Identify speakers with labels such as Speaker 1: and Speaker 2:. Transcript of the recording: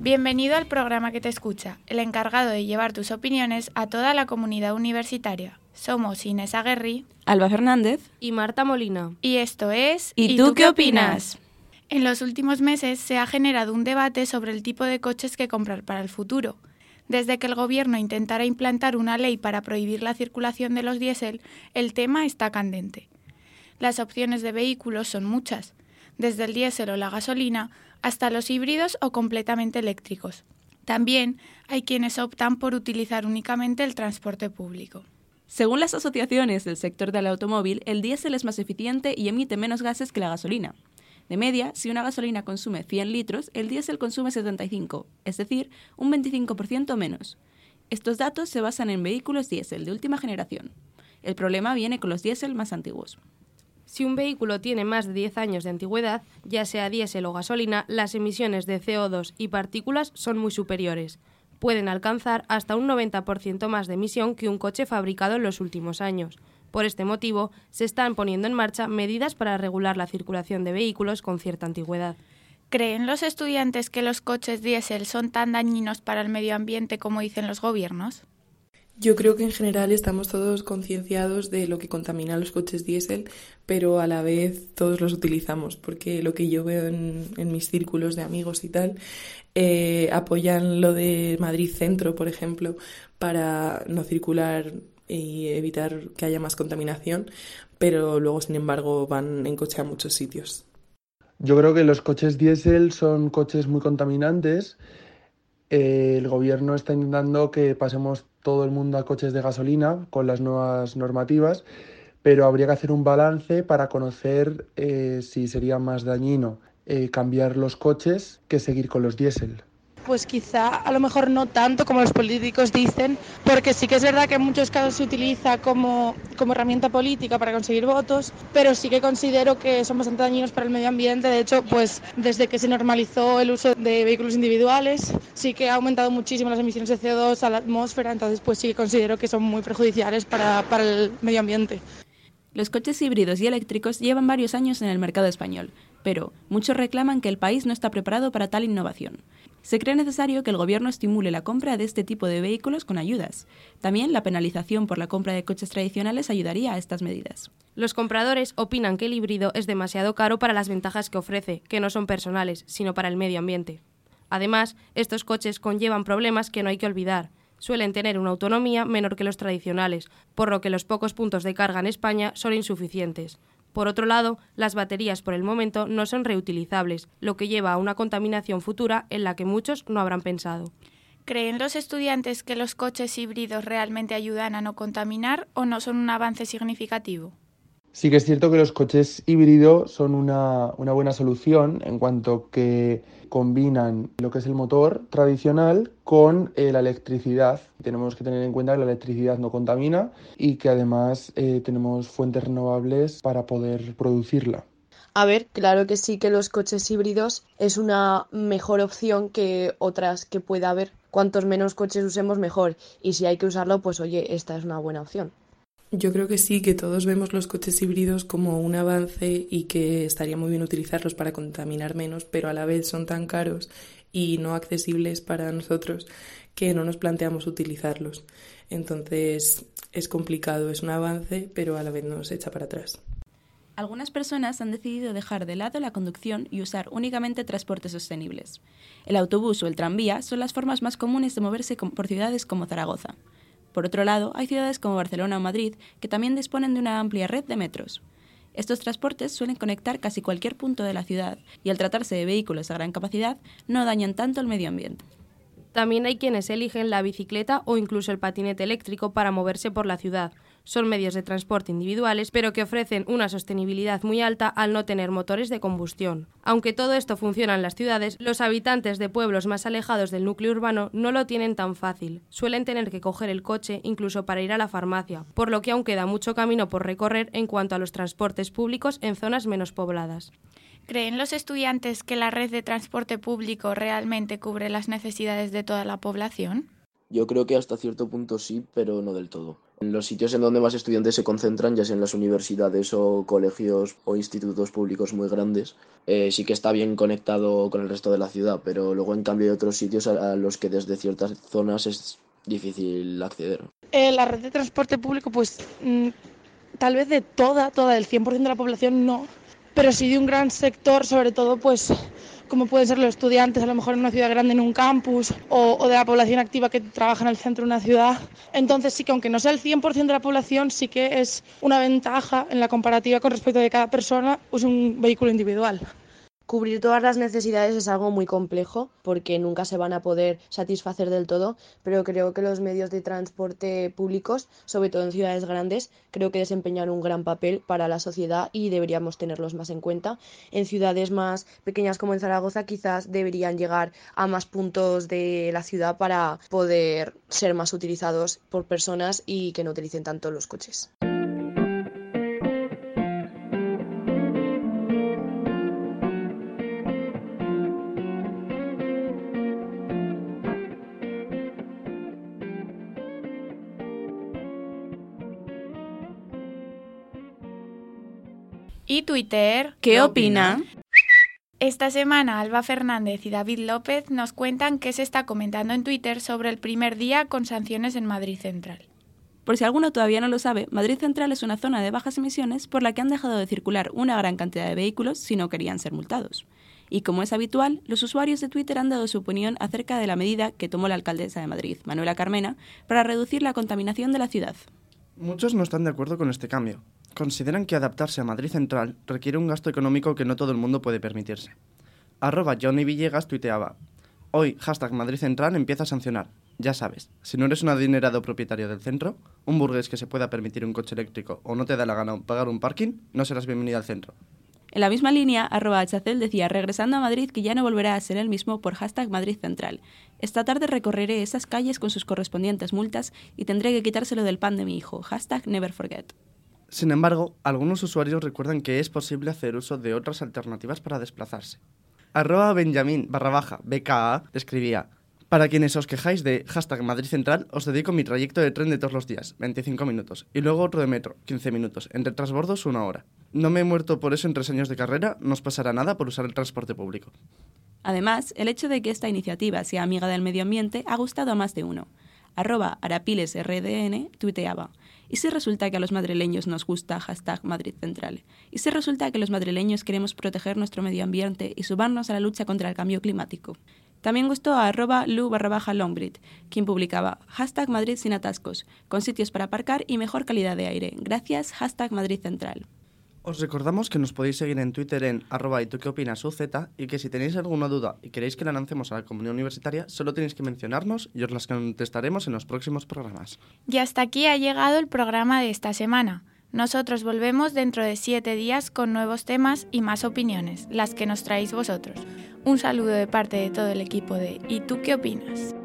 Speaker 1: Bienvenido al programa que te escucha, el encargado de llevar tus opiniones a toda la comunidad universitaria. Somos Inés Aguerri,
Speaker 2: Alba Fernández
Speaker 3: y Marta Molina.
Speaker 1: Y esto es
Speaker 2: ¿Y tú qué opinas?
Speaker 1: En los últimos meses se ha generado un debate sobre el tipo de coches que comprar para el futuro. Desde que el gobierno intentara implantar una ley para prohibir la circulación de los diésel, el tema está candente. Las opciones de vehículos son muchas, desde el diésel o la gasolina hasta los híbridos o completamente eléctricos. También hay quienes optan por utilizar únicamente el transporte público.
Speaker 2: Según las asociaciones del sector del automóvil, el diésel es más eficiente y emite menos gases que la gasolina. De media, si una gasolina consume 100 litros, el diésel consume 75, es decir, un 25% menos. Estos datos se basan en vehículos diésel de última generación. El problema viene con los diésel más antiguos.
Speaker 3: Si un vehículo tiene más de 10 años de antigüedad, ya sea diésel o gasolina, las emisiones de CO2 y partículas son muy superiores. Pueden alcanzar hasta un 90% más de emisión que un coche fabricado en los últimos años. Por este motivo, se están poniendo en marcha medidas para regular la circulación de vehículos con cierta antigüedad.
Speaker 1: ¿Creen los estudiantes que los coches diésel son tan dañinos para el medio ambiente como dicen los gobiernos?
Speaker 4: Yo creo que en general estamos todos concienciados de lo que contaminan los coches diésel, pero a la vez todos los utilizamos, porque lo que yo veo en mis círculos de amigos y tal, apoyan lo de Madrid Centro, por ejemplo, para no circular y evitar que haya más contaminación, pero luego, sin embargo, van en coche a muchos sitios.
Speaker 5: Yo creo que los coches diésel son coches muy contaminantes. El gobierno está intentando que pasemos todo el mundo a coches de gasolina con las nuevas normativas, pero habría que hacer un balance para conocer si sería más dañino cambiar los coches que seguir con los diésel.
Speaker 6: Pues quizá a lo mejor no tanto como los políticos dicen, porque sí que es verdad que en muchos casos se utiliza como herramienta política para conseguir votos, pero sí que considero que son bastante dañinos para el medio ambiente. De hecho, pues desde que se normalizó el uso de vehículos individuales, sí que ha aumentado muchísimo las emisiones de CO2 a la atmósfera, entonces pues sí que considero que son muy perjudiciales para el medio ambiente.
Speaker 2: Los coches híbridos y eléctricos llevan varios años en el mercado español, pero muchos reclaman que el país no está preparado para tal innovación. Se cree necesario que el gobierno estimule la compra de este tipo de vehículos con ayudas. También la penalización por la compra de coches tradicionales ayudaría a estas medidas.
Speaker 3: Los compradores opinan que el híbrido es demasiado caro para las ventajas que ofrece, que no son personales, sino para el medio ambiente. Además, estos coches conllevan problemas que no hay que olvidar. Suelen tener una autonomía menor que los tradicionales, por lo que los pocos puntos de carga en España son insuficientes. Por otro lado, las baterías por el momento no son reutilizables, lo que lleva a una contaminación futura en la que muchos no habrán pensado.
Speaker 1: ¿Creen los estudiantes que los coches híbridos realmente ayudan a no contaminar o no son un avance significativo?
Speaker 5: Sí que es cierto que los coches híbridos son una buena solución en cuanto que combinan lo que es el motor tradicional con la electricidad. Tenemos que tener en cuenta que la electricidad no contamina y que además tenemos fuentes renovables para poder producirla.
Speaker 7: A ver, claro que sí que los coches híbridos es una mejor opción que otras que pueda haber. Cuantos menos coches usemos, mejor. Y si hay que usarlo, pues oye, esta es una buena opción.
Speaker 4: Yo creo que sí, que todos vemos los coches híbridos como un avance y que estaría muy bien utilizarlos para contaminar menos, pero a la vez son tan caros y no accesibles para nosotros que no nos planteamos utilizarlos. Entonces es complicado, es un avance, pero a la vez nos echa para atrás.
Speaker 2: Algunas personas han decidido dejar de lado la conducción y usar únicamente transportes sostenibles. El autobús o el tranvía son las formas más comunes de moverse por ciudades como Zaragoza. Por otro lado, hay ciudades como Barcelona o Madrid que también disponen de una amplia red de metros. Estos transportes suelen conectar casi cualquier punto de la ciudad y al tratarse de vehículos a gran capacidad no dañan tanto el medio ambiente.
Speaker 3: También hay quienes eligen la bicicleta o incluso el patinete eléctrico para moverse por la ciudad. Son medios de transporte individuales, pero que ofrecen una sostenibilidad muy alta al no tener motores de combustión. Aunque todo esto funciona en las ciudades, los habitantes de pueblos más alejados del núcleo urbano no lo tienen tan fácil. Suelen tener que coger el coche incluso para ir a la farmacia, por lo que aún queda mucho camino por recorrer en cuanto a los transportes públicos en zonas menos pobladas.
Speaker 1: ¿Creen los estudiantes que la red de transporte público realmente cubre las necesidades de toda la población?
Speaker 8: Yo creo que hasta cierto punto sí, pero no del todo. En los sitios en donde más estudiantes se concentran, ya sea en las universidades o colegios o institutos públicos muy grandes, sí que está bien conectado con el resto de la ciudad, pero luego en cambio hay otros sitios a los que desde ciertas zonas es difícil acceder.
Speaker 6: La red de transporte público, pues tal vez de toda, del 100% de la población no, pero sí de un gran sector, sobre todo pues como pueden ser los estudiantes, a lo mejor en una ciudad grande, en un campus, o de la población activa que trabaja en el centro de una ciudad. Entonces sí que aunque no sea el 100% de la población, sí que es una ventaja en la comparativa con respecto de cada persona, pues un vehículo individual.
Speaker 7: Cubrir todas las necesidades es algo muy complejo porque nunca se van a poder satisfacer del todo, pero creo que los medios de transporte públicos, sobre todo en ciudades grandes, creo que desempeñan un gran papel para la sociedad y deberíamos tenerlos más en cuenta. En ciudades más pequeñas como en Zaragoza quizás deberían llegar a más puntos de la ciudad para poder ser más utilizados por personas y que no utilicen tanto los coches.
Speaker 1: ¿Y Twitter?
Speaker 2: ¿Qué opina?
Speaker 1: Esta semana Alba Fernández y David López nos cuentan qué se está comentando en Twitter sobre el primer día con sanciones en Madrid Central.
Speaker 2: Por si alguno todavía no lo sabe, Madrid Central es una zona de bajas emisiones por la que han dejado de circular una gran cantidad de vehículos si no querían ser multados. Y como es habitual, los usuarios de Twitter han dado su opinión acerca de la medida que tomó la alcaldesa de Madrid, Manuela Carmena, para reducir la contaminación de la ciudad.
Speaker 9: Muchos no están de acuerdo con este cambio. Consideran que adaptarse a Madrid Central requiere un gasto económico que no todo el mundo puede permitirse. @Johnny Villegas tuiteaba: hoy, #Madrid Central empieza a sancionar. Ya sabes, si no eres un adinerado propietario del centro, un burgués que se pueda permitir un coche eléctrico o no te da la gana pagar un parking, no serás bienvenido al centro.
Speaker 2: En la misma línea, @Hachacel decía, regresando a Madrid, que ya no volverá a ser el mismo por #Madrid Central. Esta tarde recorreré esas calles con sus correspondientes multas y tendré que quitárselo del pan de mi hijo. #NeverForget.
Speaker 9: Sin embargo, algunos usuarios recuerdan que es posible hacer uso de otras alternativas para desplazarse. @Benjamin_BKA escribía: para quienes os quejáis de #Madrid Central, os dedico mi trayecto de tren de todos los días, 25 minutos, y luego otro de metro, 15 minutos, entre transbordos 1 hora. No me he muerto por eso en 3 años de carrera, no os pasará nada por usar el transporte público.
Speaker 2: Además, el hecho de que esta iniciativa sea amiga del medio ambiente ha gustado a más de uno. @ArapilesRDN tuiteaba: ¿y si resulta que a los madrileños nos gusta #Madrid Central? ¿Y si resulta que los madrileños queremos proteger nuestro medio ambiente y sumarnos a la lucha contra el cambio climático? También gustó a @Lu_Longbridge, quien publicaba: #Madrid sin atascos, con sitios para aparcar y mejor calidad de aire. Gracias, #Madrid Central.
Speaker 9: Os recordamos que nos podéis seguir en Twitter en @ituqueopinasuz y que si tenéis alguna duda y queréis que la lancemos a la comunidad universitaria, solo tenéis que mencionarnos y os las contestaremos en los próximos programas.
Speaker 1: Y hasta aquí ha llegado el programa de esta semana. Nosotros volvemos dentro de 7 días con nuevos temas y más opiniones, las que nos traéis vosotros. Un saludo de parte de todo el equipo de ¿Y tú qué opinas?